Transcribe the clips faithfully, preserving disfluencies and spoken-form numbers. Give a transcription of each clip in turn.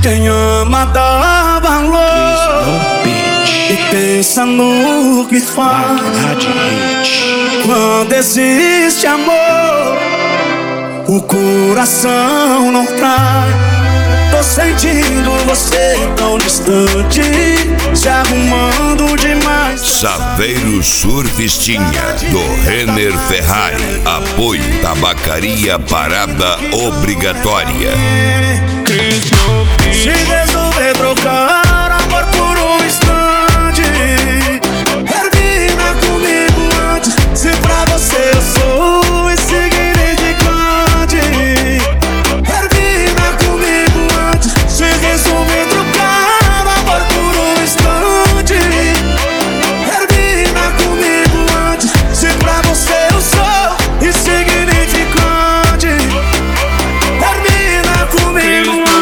Quem ama dá valor e pensa no que faz. Quando existe amor, o coração não trai. Tô sentindo você tão distante, se arrumando demais. Saveiro Surfistinha, do Renner Ferrari. Apoio Tabacaria Parada Obrigatória. Se resolver trocar amor por um instante, termina comigo antes. Se pra você eu sou insignificante, termina comigo antes. Se resolver trocar amor por um instante, termina comigo antes. Se pra você eu sou insignificante, termina comigo antes.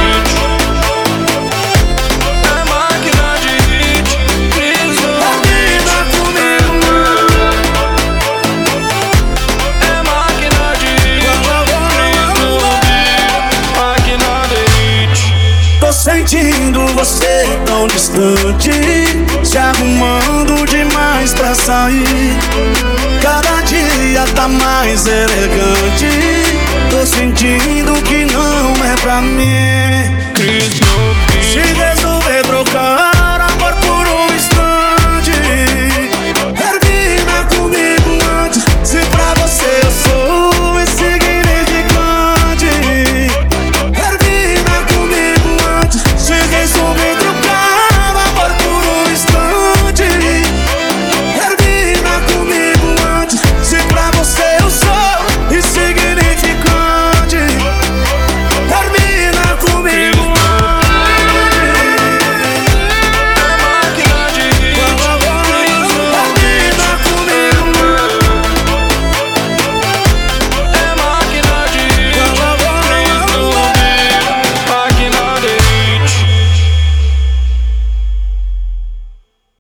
Sentindo você tão distante, se arrumando demais pra sair. Cada dia tá mais elegante. Tô sentindo que não é pra mim.